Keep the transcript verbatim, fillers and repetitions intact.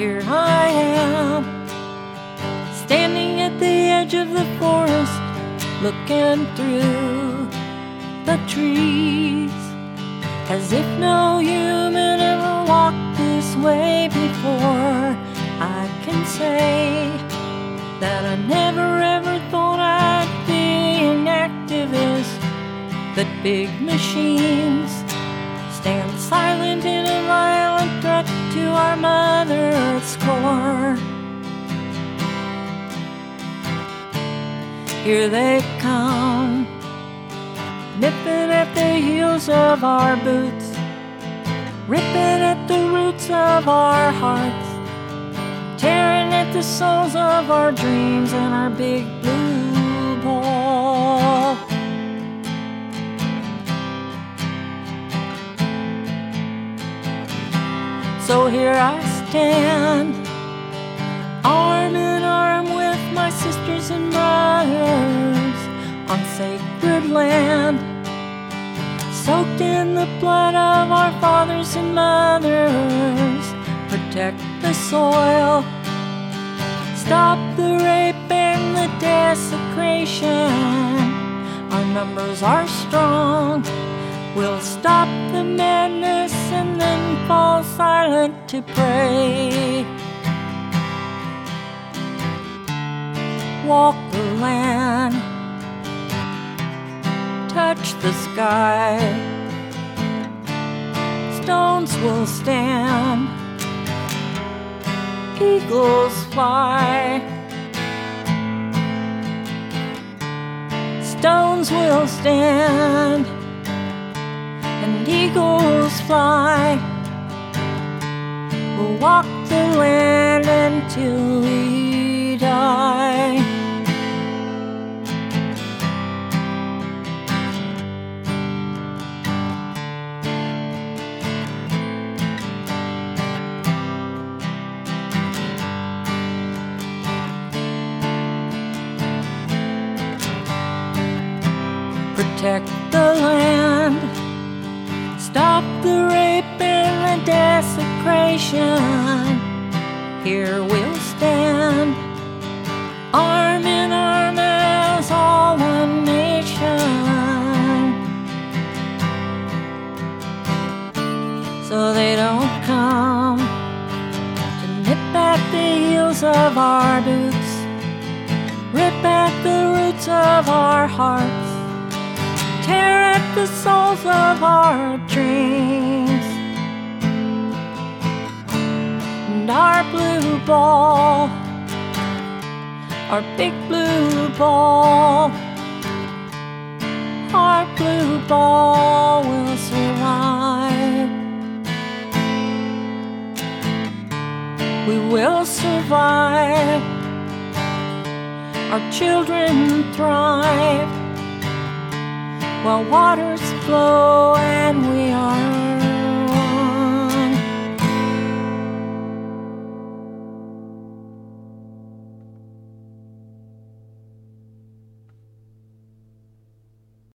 Here I am, standing at the edge of the forest, looking through the trees, as if no human ever walked this way before. I can say that I never ever thought I'd be an activist, that big machines stand silent in a violent threat to our Mother Earth's core. Here they come, nipping at the heels of our boots, ripping at the roots of our hearts, tearing at the souls of our dreams and our big blue ball. So here I stand, arm in arm with my sisters and brothers on sacred land, soaked in the blood of our fathers and mothers. Protect the soil, stop the rape and the desecration. Our numbers are strong, we'll stop the madness and then fall silent to pray. Walk the land, touch the sky, stones will stand, eagles fly, stones will stand, and eagles fly. We'll walk the land until we die. Protect the land, stop the rape and the desecration. Here we'll stand, arm in arm as all one nation. So they don't come to nip at the heels of our boots, rip at the roots of our hearts, tear at the souls of our dreams. And our blue ball, our big blue ball, our blue ball will survive. We will survive. Our children thrive while waters flow and we are